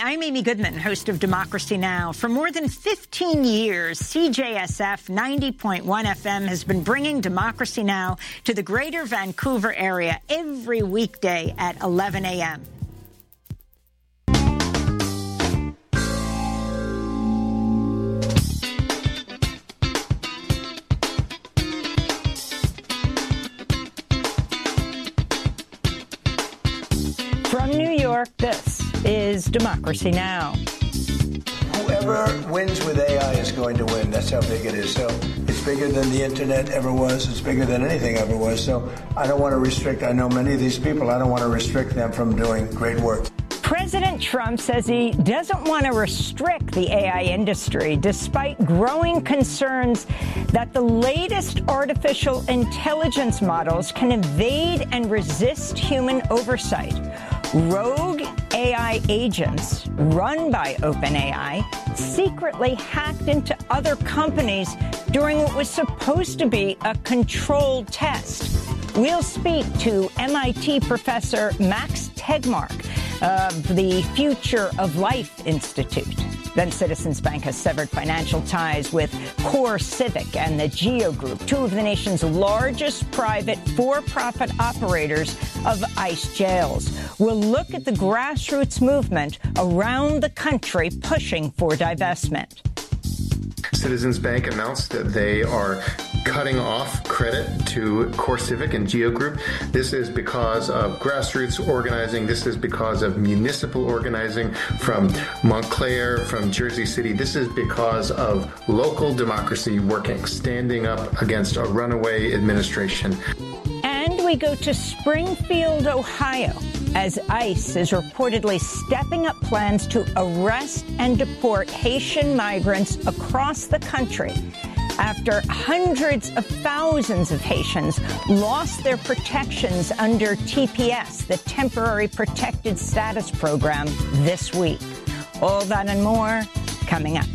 I'm Amy Goodman, host of Democracy Now! For more than 15 years, CJSF 90.1 FM has been bringing Democracy Now! To the greater Vancouver area every weekday at 11 a.m. From New York, this is Democracy Now! Whoever wins with AI is going to win. That's how big it is. So it's bigger than the internet ever was. It's bigger than anything ever was. So I don't want to restrict. I know many of these people. I don't want to restrict them from doing great work. President Trump says he doesn't want to restrict the AI industry, despite growing concerns that the latest artificial intelligence models can evade and resist human oversight. Rogue AI agents run by OpenAI secretly hacked into other companies during what was supposed to be a controlled test. We'll speak to MIT professor Max Tegmark of the Future of Life Institute. Then Citizens Bank has severed financial ties with Core Civic and the Geo Group, two of the nation's largest private for-profit operators of ICE jails. We'll look at the grassroots movement around the country pushing for divestment. Citizens Bank announced that they are cutting off credit to Core Civic and Geo Group. This is because of grassroots organizing. This is because of municipal organizing from Montclair, from Jersey City. This is because of local democracy working, standing up against a runaway administration. And we go to Springfield, Ohio, as ICE is reportedly stepping up plans to arrest and deport Haitian migrants across the country after hundreds of thousands of Haitians lost their protections under TPS, the Temporary Protected Status Program, this week. All that and more coming up.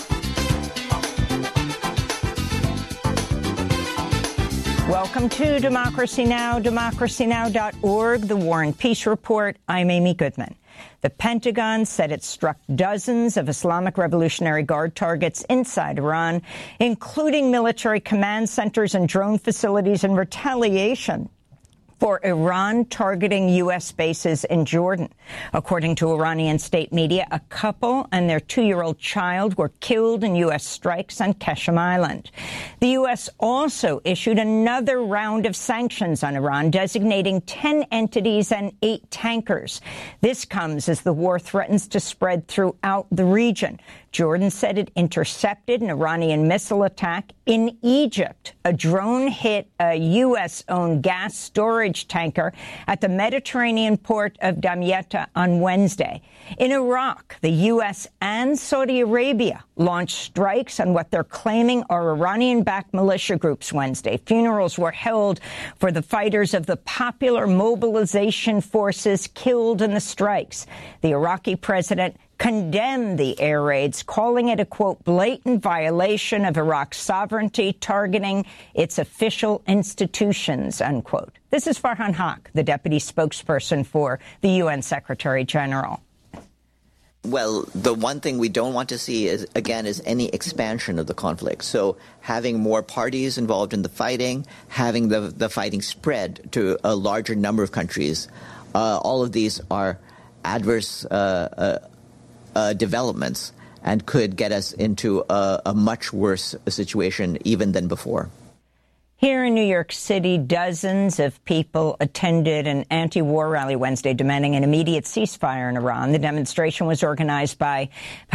Welcome to Democracy Now!, democracynow.org, the War and Peace Report. I'm Amy Goodman. The Pentagon said it struck dozens of Islamic Revolutionary Guard targets inside Iran, including military command centers and drone facilities, in retaliation for Iran targeting U.S. bases in Jordan. According to Iranian state media, a couple and their 2-year-old child were killed in U.S. strikes on Qeshm Island. The U.S. also issued another round of sanctions on Iran, designating 10 entities and 8 tankers. This comes as the war threatens to spread throughout the region. Jordan said it intercepted an Iranian missile attack in Egypt. A drone hit a U.S.-owned gas storage tanker at the Mediterranean port of Damietta on Wednesday. In Iraq, the U.S. and Saudi Arabia launched strikes on what they're claiming are Iranian-backed militia groups Wednesday. Funerals were held for the fighters of the Popular Mobilization Forces killed in the strikes. The Iraqi president condemned the air raids, calling it a, quote, blatant violation of Iraq's sovereignty, targeting its official institutions, unquote. This is Farhan Haq, the deputy spokesperson for the UN Secretary General. Well, the one thing we don't want to see is any expansion of the conflict. So having more parties involved in the fighting, having the fighting spread to a larger number of countries, all of these are adverse developments and could get us into a much worse situation even than before. Here in New York City, dozens of people attended an anti-war rally Wednesday demanding an immediate ceasefire in Iran. The demonstration was organized by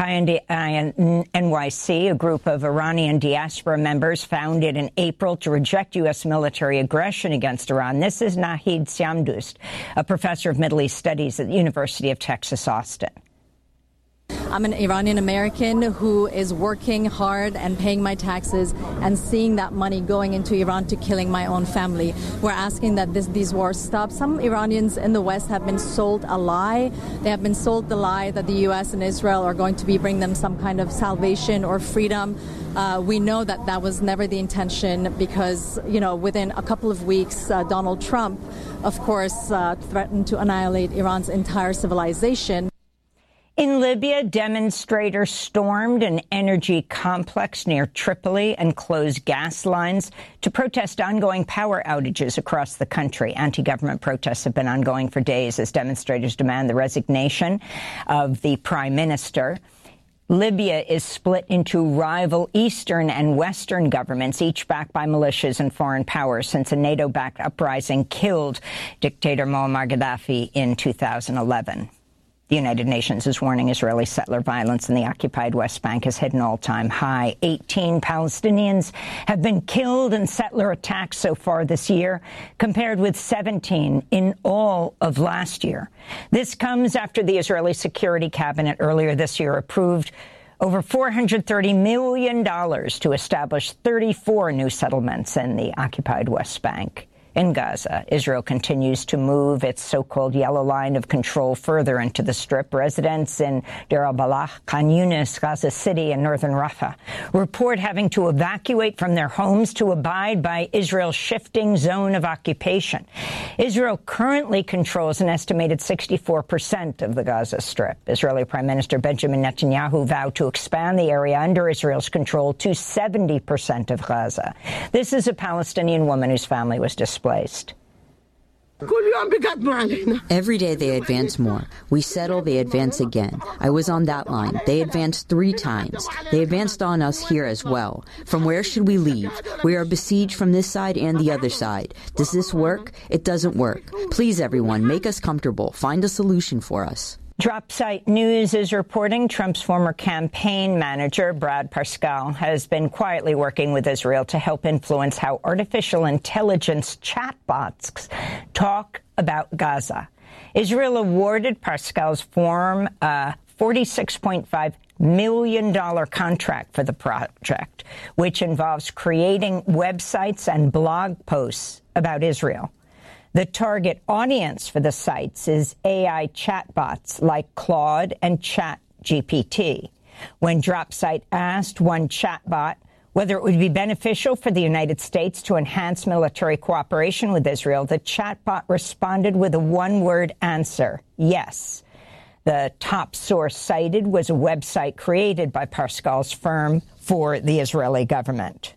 NYC, a group of Iranian diaspora members founded in April to reject U.S. military aggression against Iran. This is Nahid Siamdoust, a professor of Middle East Studies at the University of Texas, Austin. I'm an Iranian American who is working hard and paying my taxes and seeing that money going into Iran to killing my own family. We're asking that these wars stop. Some Iranians in the West have been sold a lie. They have been sold the lie that the U.S. and Israel are going to bring them some kind of salvation or freedom. We know that that was never the intention because, within a couple of weeks, Donald Trump, of course, threatened to annihilate Iran's entire civilization. In Libya, demonstrators stormed an energy complex near Tripoli and closed gas lines to protest ongoing power outages across the country. Anti-government protests have been ongoing for days as demonstrators demand the resignation of the prime minister. Libya is split into rival eastern and western governments, each backed by militias and foreign powers, since a NATO-backed uprising killed dictator Muammar Gaddafi in 2011. The United Nations is warning Israeli settler violence in the occupied West Bank has hit an all-time high. 18 Palestinians have been killed in settler attacks so far this year, compared with 17 in all of last year. This comes after the Israeli Security Cabinet earlier this year approved over $430 million to establish 34 new settlements in the occupied West Bank. In Gaza, Israel continues to move its so-called yellow line of control further into the Strip. Residents in Deir al-Balah, Khan Yunis, Gaza City, and northern Rafah report having to evacuate from their homes to abide by Israel's shifting zone of occupation. Israel currently controls an estimated 64% of the Gaza Strip. Israeli Prime Minister Benjamin Netanyahu vowed to expand the area under Israel's control to 70% of Gaza. This is a Palestinian woman whose family was displaced. Every day they advance more. We settle, they advance again. I was on that line. They advanced 3 times. They advanced on us here as well. From where should we leave? We are besieged from this side and the other side. Does this work? It doesn't work. Please, everyone, make us comfortable. Find a solution for us. Dropsite News is reporting Trump's former campaign manager, Brad Parscale, has been quietly working with Israel to help influence how artificial intelligence chatbots talk about Gaza. Israel awarded Parscale's firm a $46.5 million contract for the project, which involves creating websites and blog posts about Israel. The target audience for the sites is AI chatbots like Claude and ChatGPT. When Dropsite asked one chatbot whether it would be beneficial for the United States to enhance military cooperation with Israel, the chatbot responded with a one-word answer: yes. The top source cited was a website created by Parscale's firm for the Israeli government.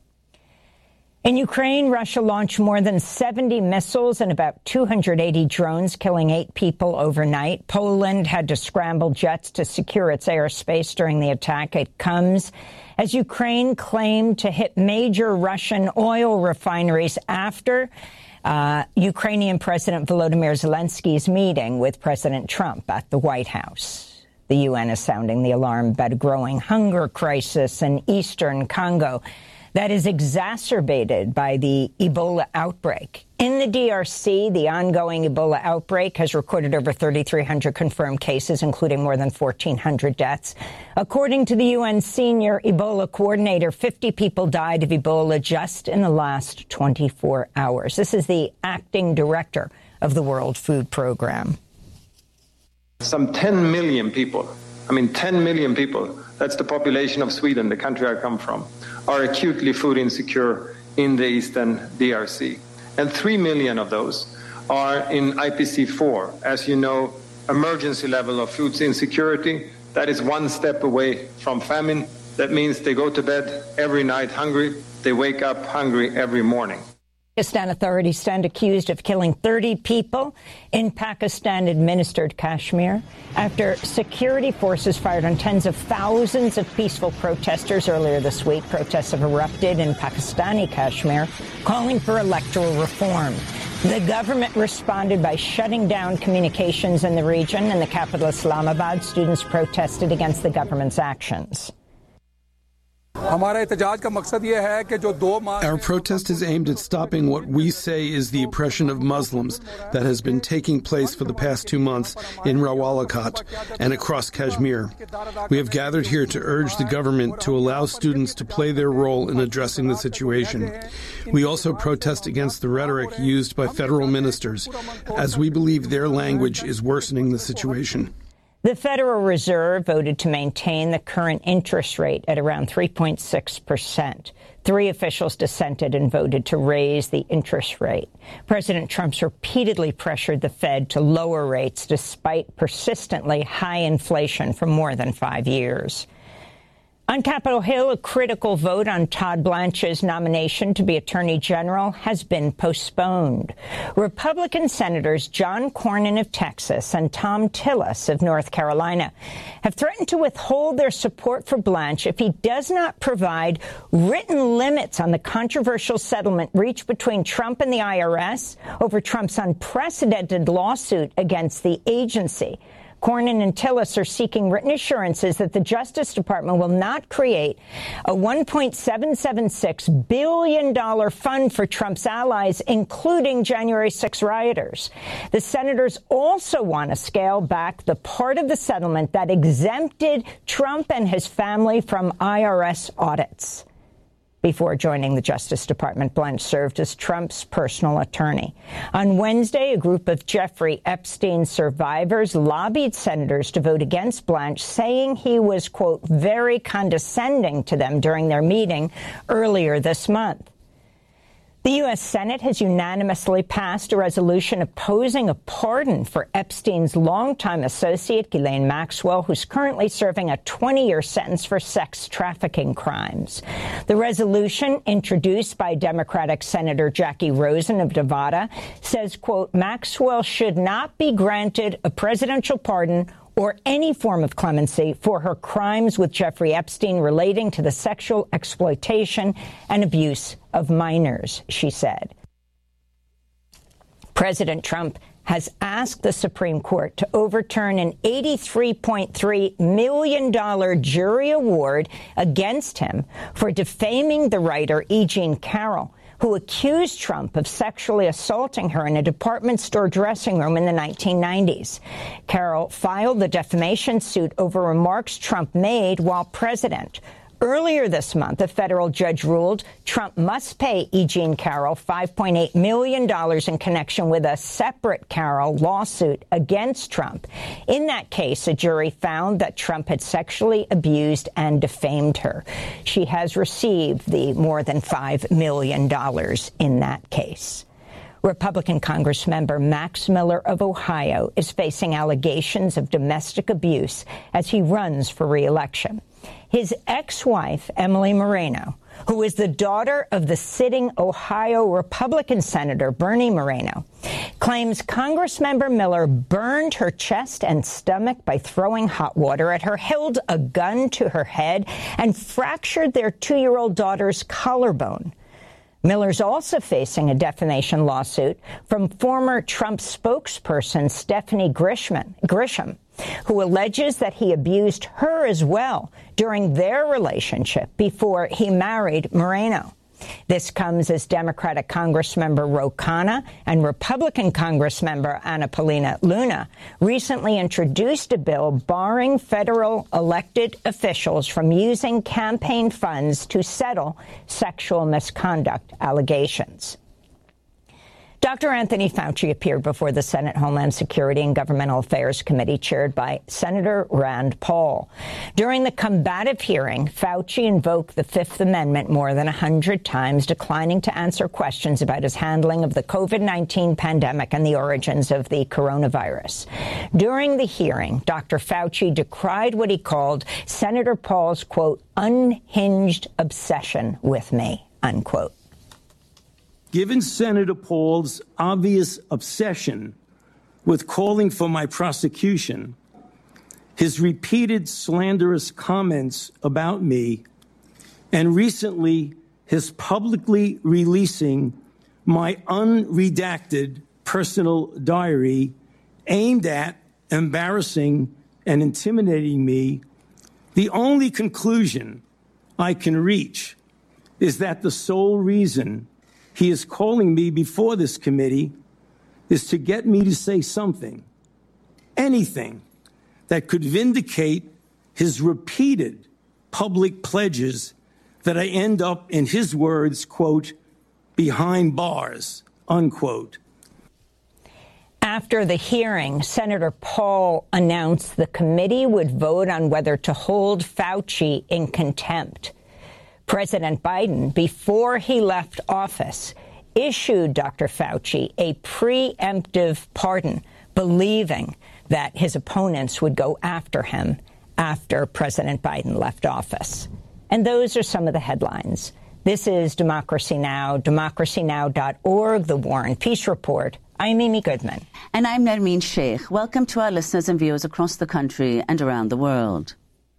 In Ukraine, Russia launched more than 70 missiles and about 280 drones, killing 8 people overnight. Poland had to scramble jets to secure its airspace during the attack. It comes as Ukraine claimed to hit major Russian oil refineries after Ukrainian President Volodymyr Zelensky's meeting with President Trump at the White House. The UN is sounding the alarm about a growing hunger crisis in eastern Congo that is exacerbated by the Ebola outbreak. In the DRC, the ongoing Ebola outbreak has recorded over 3,300 confirmed cases, including more than 1,400 deaths. According to the UN senior Ebola coordinator, 50 people died of Ebola just in the last 24 hours. This is the acting director of the World Food Program. Some 10 million people, 10 million people, that's the population of Sweden, the country I come from, are acutely food insecure in the eastern DRC. And 3 million of those are in IPC4. As you know, emergency level of food insecurity, that is one step away from famine. That means they go to bed every night hungry, they wake up hungry every morning. Pakistan authorities stand accused of killing 30 people in Pakistan-administered Kashmir after security forces fired on tens of thousands of peaceful protesters earlier this week. Protests have erupted in Pakistani Kashmir, calling for electoral reform. The government responded by shutting down communications in the region. In the capital, Islamabad, students protested against the government's actions. Our protest is aimed at stopping what we say is the oppression of Muslims that has been taking place for the past 2 months in Rawalakot and across Kashmir. We have gathered here to urge the government to allow students to play their role in addressing the situation. We also protest against the rhetoric used by federal ministers, as we believe their language is worsening the situation. The Federal Reserve voted to maintain the current interest rate at around 3.6%. 3 officials dissented and voted to raise the interest rate. President Trump's repeatedly pressured the Fed to lower rates despite persistently high inflation for more than 5 years. On Capitol Hill, a critical vote on Todd Blanche's nomination to be Attorney General has been postponed. Republican Senators John Cornyn of Texas and Thom Tillis of North Carolina have threatened to withhold their support for Blanche if he does not provide written limits on the controversial settlement reached between Trump and the IRS over Trump's unprecedented lawsuit against the agency. Cornyn and Tillis are seeking written assurances that the Justice Department will not create a $1.776 billion fund for Trump's allies, including January 6 rioters. The senators also want to scale back the part of the settlement that exempted Trump and his family from IRS audits. Before joining the Justice Department, Blanche served as Trump's personal attorney. On Wednesday, a group of Jeffrey Epstein survivors lobbied senators to vote against Blanche, saying he was, quote, very condescending to them during their meeting earlier this month. The U.S. Senate has unanimously passed a resolution opposing a pardon for Epstein's longtime associate, Ghislaine Maxwell, who's currently serving a 20-year sentence for sex trafficking crimes. The resolution, introduced by Democratic Senator Jackie Rosen of Nevada, says, quote, Maxwell should not be granted a presidential pardon or any form of clemency for her crimes with Jeffrey Epstein relating to the sexual exploitation and abuse of minors, she said. President Trump has asked the Supreme Court to overturn an $83.3 million jury award against him for defaming the writer E. Jean Carroll, who accused Trump of sexually assaulting her in a department store dressing room in the 1990s. Carroll filed the defamation suit over remarks Trump made while president. Earlier this month, a federal judge ruled Trump must pay E. Jean Carroll $5.8 million in connection with a separate Carroll lawsuit against Trump. In that case, a jury found that Trump had sexually abused and defamed her. She has received the more than $5 million in that case. Republican Congressmember Max Miller of Ohio is facing allegations of domestic abuse as he runs for re-election. His ex-wife, Emily Moreno, who is the daughter of the sitting Ohio Republican Senator Bernie Moreno, claims Congressmember Miller burned her chest and stomach by throwing hot water at her, held a gun to her head, and fractured their 2-year-old daughter's collarbone. Miller's also facing a defamation lawsuit from former Trump spokesperson Stephanie Grisham, who alleges that he abused her as well during their relationship before he married Moreno. This comes as Democratic Congressmember Ro Khanna and Republican Congressmember Anna Paulina Luna recently introduced a bill barring federal elected officials from using campaign funds to settle sexual misconduct allegations. Dr. Anthony Fauci appeared before the Senate Homeland Security and Governmental Affairs Committee chaired by Senator Rand Paul. During the combative hearing, Fauci invoked the Fifth Amendment more than 100 times, declining to answer questions about his handling of the COVID-19 pandemic and the origins of the coronavirus. During the hearing, Dr. Fauci decried what he called Senator Paul's, quote, unhinged obsession with me, unquote. Given Senator Paul's obvious obsession with calling for my prosecution, his repeated slanderous comments about me, and recently his publicly releasing my unredacted personal diary aimed at embarrassing and intimidating me, the only conclusion I can reach is that the sole reason he is calling me before this committee is to get me to say something, anything, that could vindicate his repeated public pledges that I end up, in his words, quote, behind bars, unquote. After the hearing, Senator Paul announced the committee would vote on whether to hold Fauci in contempt. President Biden, before he left office, issued Dr. Fauci a preemptive pardon, believing that his opponents would go after him after President Biden left office. And those are some of the headlines. This is Democracy Now!, democracynow.org, The War and Peace Report. I'm Amy Goodman. And I'm Nermeen Sheikh. Welcome to our listeners and viewers across the country and around the world.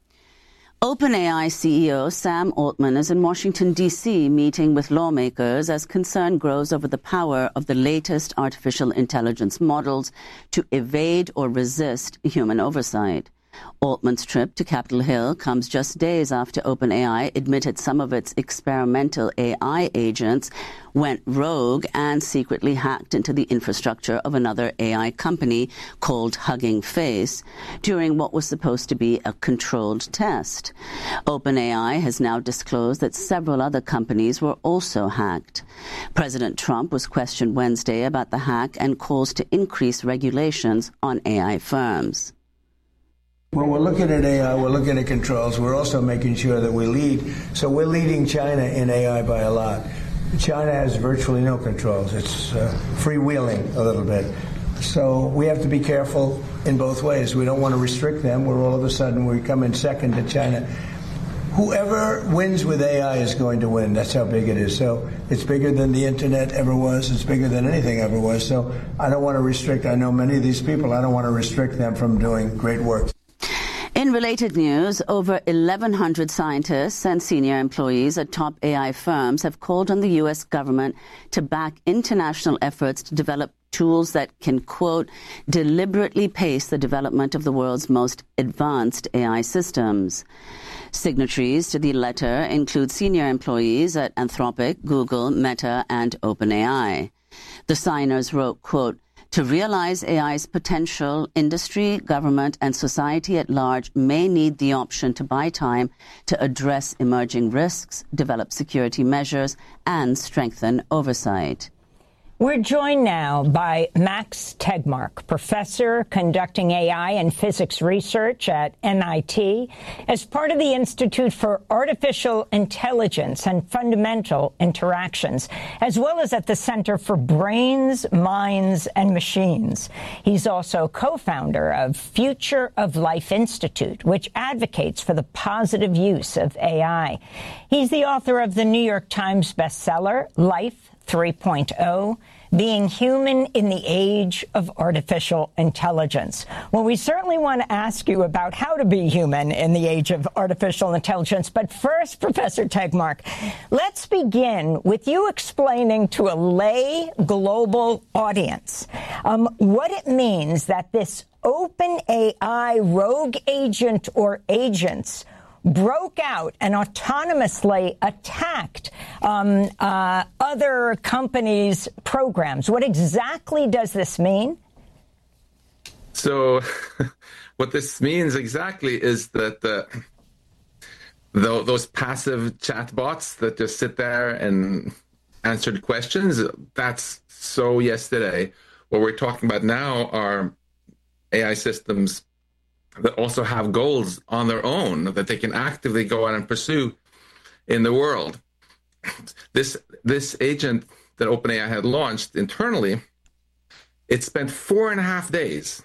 OpenAI CEO Sam Altman is in Washington, D.C., meeting with lawmakers as concern grows over the power of the latest artificial intelligence models to evade or resist human oversight. Altman's trip to Capitol Hill comes just days after OpenAI admitted some of its experimental AI agents went rogue and secretly hacked into the infrastructure of another AI company called Hugging Face during what was supposed to be a controlled test. OpenAI has now disclosed that several other companies were also hacked. President Trump was questioned Wednesday about the hack and calls to increase regulations on AI firms. When we're looking at AI, we're looking at controls. We're also making sure that we lead. So we're leading China in AI by a lot. China has virtually no controls. It's freewheeling a little bit. So we have to be careful in both ways. We don't want to restrict them, where all of a sudden we come in second to China. Whoever wins with AI is going to win. That's how big it is. So it's bigger than the internet ever was. It's bigger than anything ever was. So I don't want to restrict. I know many of these people. I don't want to restrict them from doing great work. In related news, over 1,100 scientists and senior employees at top AI firms have called on the U.S. government to back international efforts to develop tools that can, quote, deliberately pace the development of the world's most advanced AI systems. Signatories to the letter include senior employees at Anthropic, Google, Meta, and OpenAI. The signers wrote, quote, to realize AI's potential, industry, government, and society at large may need the option to buy time to address emerging risks, develop security measures, and strengthen oversight. We're joined now by Max Tegmark, professor conducting AI and physics research at MIT as part of the Institute for Artificial Intelligence and Fundamental Interactions, as well as at the Center for Brains, Minds, and Machines. He's also co-founder of Future of Life Institute, which advocates for the positive use of AI. He's the author of the New York Times bestseller, Life 3.0, Being Human in the Age of Artificial Intelligence. Well, we certainly want to ask you about how to be human in the age of artificial intelligence. But first, Professor Tegmark, let's begin with you explaining to a lay global audience what it means that this OpenAI rogue agent or agents broke out and autonomously attacked other companies' programs. What exactly does this mean? So what this means exactly is that those passive chatbots that just sit there and answer the questions, that's so yesterday. What we're talking about now are AI systems that also have goals on their own that they can actively go out and pursue in the world. This agent that OpenAI had launched internally, it spent 4.5 days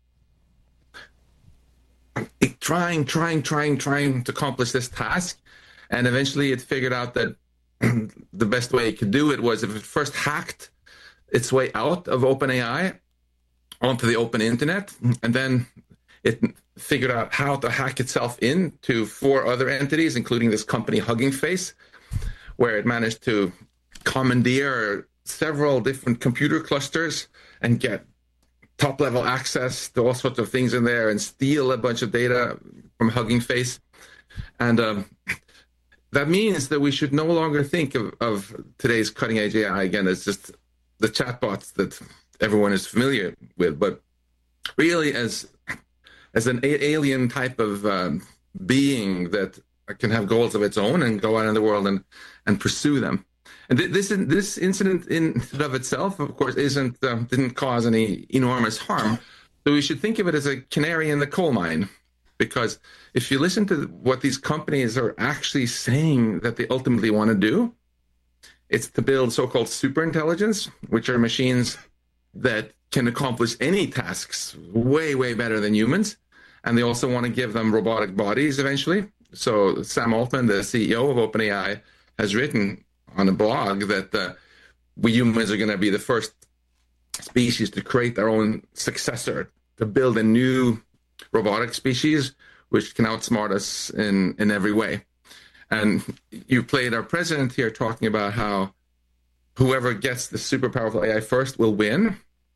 trying to accomplish this task, and eventually it figured out that the best way it could do it was if it first hacked its way out of OpenAI onto the open internet, and then it figured out how to hack itself into 4 other entities, including this company Hugging Face, where it managed to commandeer several different computer clusters and get top-level access to all sorts of things in there and steal a bunch of data from Hugging Face. And that means that we should no longer think of today's cutting-edge AI, again, as just the chatbots that everyone is familiar with, but really as an alien type of being that can have goals of its own and go out in the world and pursue them. And this incident in and of itself, of course, didn't cause any enormous harm. So we should think of it as a canary in the coal mine, because if you listen to what these companies are actually saying that they ultimately want to do, it's to build so-called superintelligence, which are machines that can accomplish any tasks way, way better than humans. And they also want to give them robotic bodies eventually. So Sam Altman, the CEO of OpenAI, has written on a blog that we humans are going to be the first species to create their own successor, to build a new robotic species which can outsmart us in every way. And you played our president here talking about how whoever gets the super powerful AI first will win.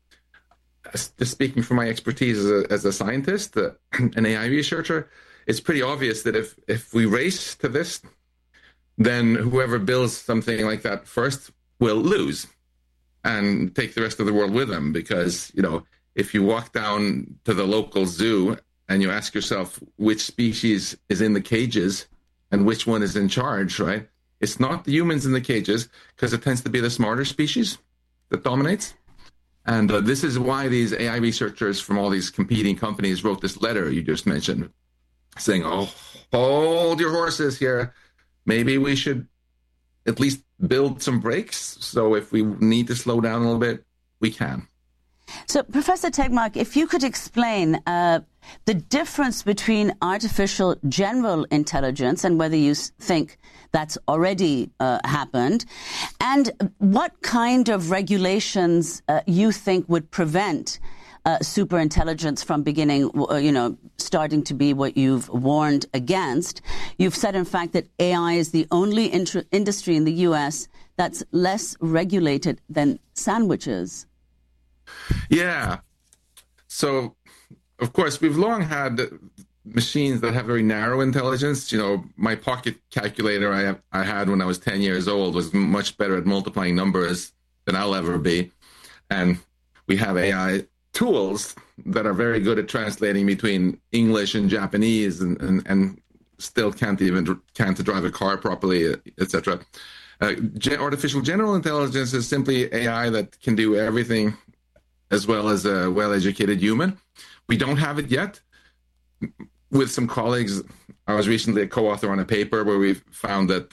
Just speaking from my expertise as a scientist, an AI researcher, it's pretty obvious that if we race to this, then whoever builds something like that first will lose and take the rest of the world with them. Because, if you walk down to the local zoo and you ask yourself which species is in the cages and which one is in charge, right? It's not the humans in the cages, because it tends to be the smarter species that dominates. And this is why these AI researchers from all these competing companies wrote this letter you just mentioned, saying, oh, hold your horses here. Maybe we should at least build some brakes. So if we need to slow down a little bit, we can. So, Professor Tegmark, if you could explain the difference between artificial general intelligence and whether you think that's already happened, and what kind of regulations you think would prevent superintelligence from beginning, starting to be what you've warned against. You've said, in fact, that AI is the only industry in the U.S. that's less regulated than sandwiches. Yeah. So, of course, we've long had machines that have very narrow intelligence. My pocket calculator I had when I was 10 years old was much better at multiplying numbers than I'll ever be. And we have AI tools that are very good at translating between English and Japanese and still can't drive a car properly, etc. Artificial general intelligence is simply AI that can do everything as well as a well-educated human. We don't have it yet. With some colleagues, I was recently a co-author on a paper where we found that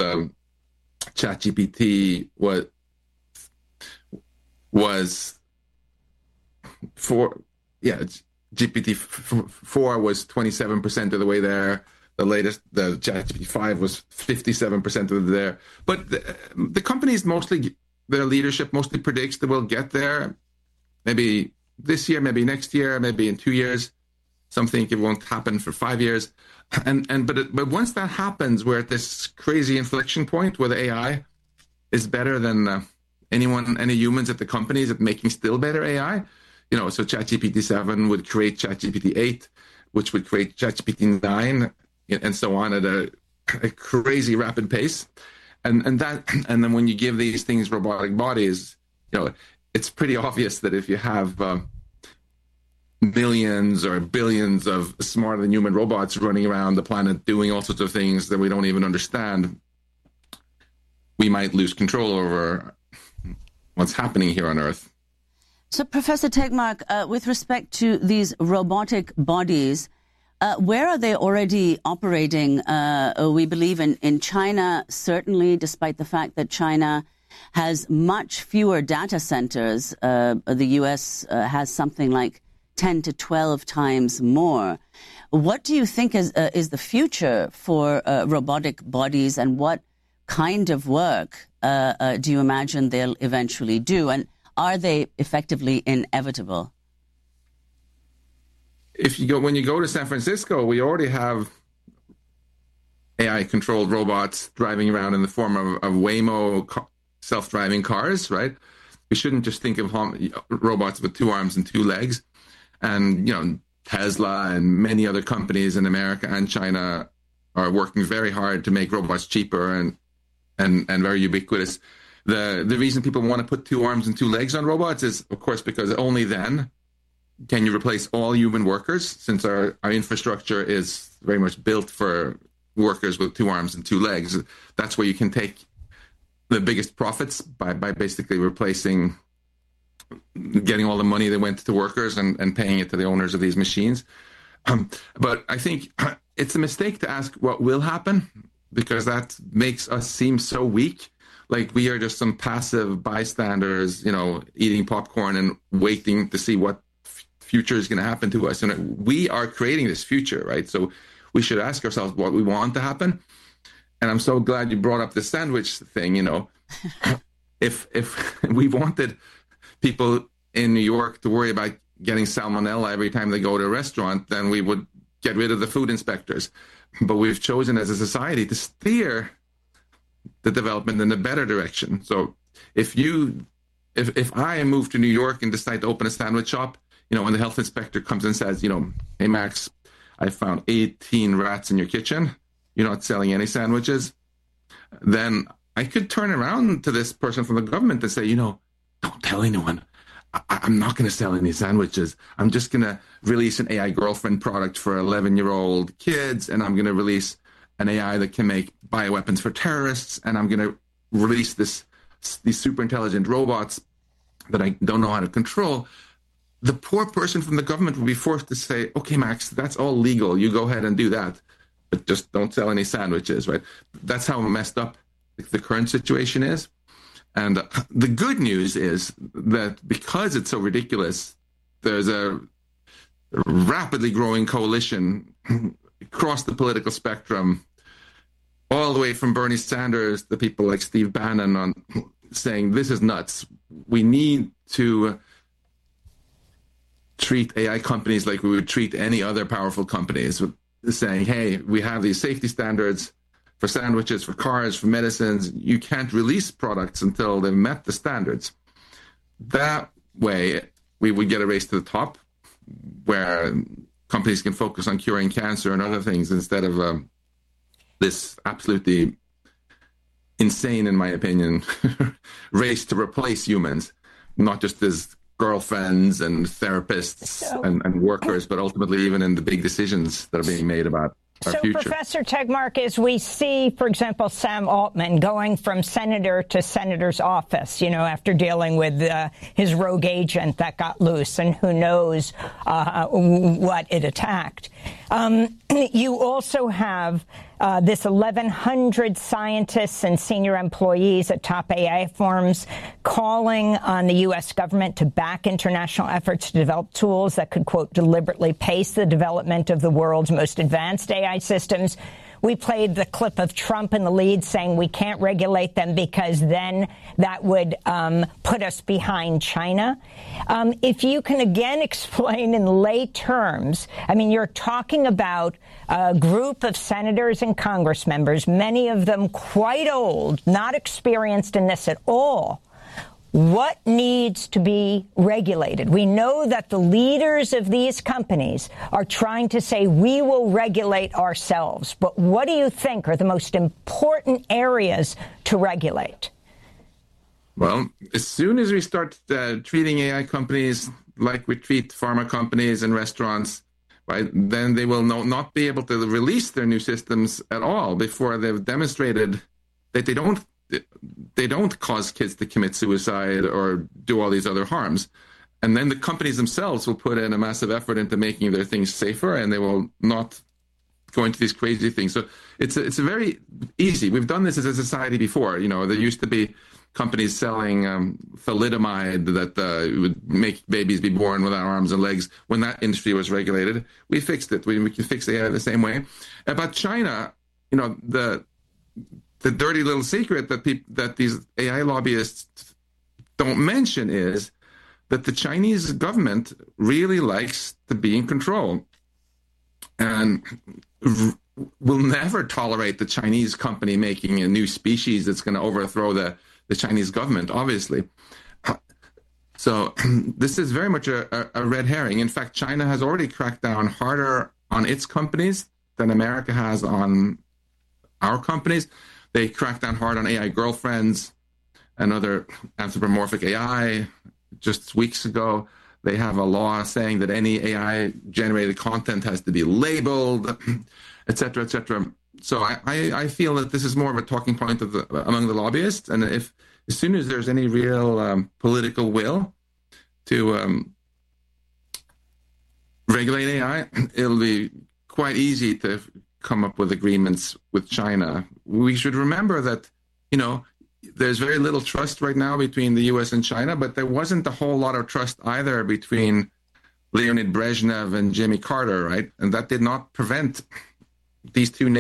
ChatGPT was GPT-4 was 27% of the way there. The latest, the ChatGPT-5 was 57% of the way there. But the companies their leadership mostly predicts that we'll get there. Maybe this year, maybe next year, maybe in 2 years. Some think it won't happen for 5 years. But once that happens, we're at this crazy inflection point where the AI is better than any humans at the companies at making still better AI. So ChatGPT-7 would create ChatGPT-8, which would create ChatGPT-9, and so on at a crazy rapid pace. And then when you give these things robotic bodies, it's pretty obvious that if you have millions or billions of smarter than human robots running around the planet doing all sorts of things that we don't even understand, we might lose control over what's happening here on Earth. So, Professor Tegmark, with respect to these robotic bodies, where are they already operating? We believe in China, certainly, despite the fact that China has much fewer data centers. The U.S. has something like 10 to 12 times more. What do you think is the future for robotic bodies, and what kind of work do you imagine they'll eventually do? And are they effectively inevitable? When you go to San Francisco, we already have AI-controlled robots driving around in the form of Waymo self-driving cars, right? We shouldn't just think of robots with 2 arms and 2 legs. And, Tesla and many other companies in America and China are working very hard to make robots cheaper and very ubiquitous. The reason people want to put 2 arms and 2 legs on robots is, of course, because only then can you replace all human workers, since our infrastructure is very much built for workers with 2 arms and 2 legs. That's where you can take the biggest profits by basically replacing, getting all the money that went to workers and paying it to the owners of these machines. But I think it's a mistake to ask what will happen, because that makes us seem so weak. Like we are just some passive bystanders, eating popcorn and waiting to see what future is going to happen to us. And we are creating this future, right? So we should ask ourselves what we want to happen. And I'm so glad you brought up the sandwich thing. If we wanted people in New York to worry about getting salmonella every time they go to a restaurant, then we would get rid of the food inspectors. But we've chosen as a society to steer the development in a better direction. So if I move to New York and decide to open a sandwich shop, when the health inspector comes and says, hey, Max, I found 18 rats in your kitchen, you're not selling any sandwiches, then I could turn around to this person from the government and say, don't tell anyone. I'm not going to sell any sandwiches. I'm just going to release an AI girlfriend product for 11-year-old kids, and I'm going to release an AI that can make bioweapons for terrorists, and I'm going to release these super intelligent robots that I don't know how to control. The poor person from the government will be forced to say, okay, Max, that's all legal. You go ahead and do that, but just don't sell any sandwiches, right? That's how messed up the current situation is. And the good news is that because it's so ridiculous, there's a rapidly growing coalition across the political spectrum, all the way from Bernie Sanders to people like Steve Bannon, on saying this is nuts. We need to treat AI companies like we would treat any other powerful companies, saying, hey, we have these safety standards for sandwiches, for cars, for medicines. You can't release products until they've met the standards. That way, we would get a race to the top where companies can focus on curing cancer and other things instead of this absolutely insane, in my opinion, race to replace humans, not just as girlfriends and therapists and workers, but ultimately even in the big decisions that are being made about our future. Professor Tegmark, as we see, for example, Sam Altman going from senator to senator's office, after dealing with his rogue agent that got loose and who knows what it attacked. You also have this 1,100 scientists and senior employees at top AI firms calling on the U.S. government to back international efforts to develop tools that could, quote, deliberately pace the development of the world's most advanced AI systems. We played the clip of Trump in the lead saying we can't regulate them because then that would put us behind China. If you can again explain in lay terms, you're talking about a group of senators and Congress members, many of them quite old, not experienced in this at all. What needs to be regulated? We know that the leaders of these companies are trying to say we will regulate ourselves. But what do you think are the most important areas to regulate? Well, as soon as we start treating AI companies like we treat pharma companies and restaurants, right, then they will not be able to release their new systems at all before they've demonstrated that they don't cause kids to commit suicide or do all these other harms. And then the companies themselves will put in a massive effort into making their things safer, and they will not go into these crazy things. So it's a very easy. We've done this as a society before. There used to be companies selling thalidomide that would make babies be born without arms and legs. When that industry was regulated, we fixed it. We can fix AI the same way. About China, the dirty little secret that these AI lobbyists don't mention is that the Chinese government really likes to be in control and will never tolerate the Chinese company making a new species that's going to overthrow the Chinese government, obviously. So this is very much a red herring. In fact, China has already cracked down harder on its companies than America has on our companies. They cracked down hard on AI girlfriends and other anthropomorphic AI. Just weeks ago, they have a law saying that any AI-generated content has to be labeled, et cetera, et cetera. So I feel that this is more of a talking point among the lobbyists, and if as soon as there's any real political will to regulate AI, it'll be quite easy to come up with agreements with China. We should remember that, there's very little trust right now between the U.S. and China, but there wasn't a whole lot of trust either between Leonid Brezhnev and Jimmy Carter, right? And that did not prevent these two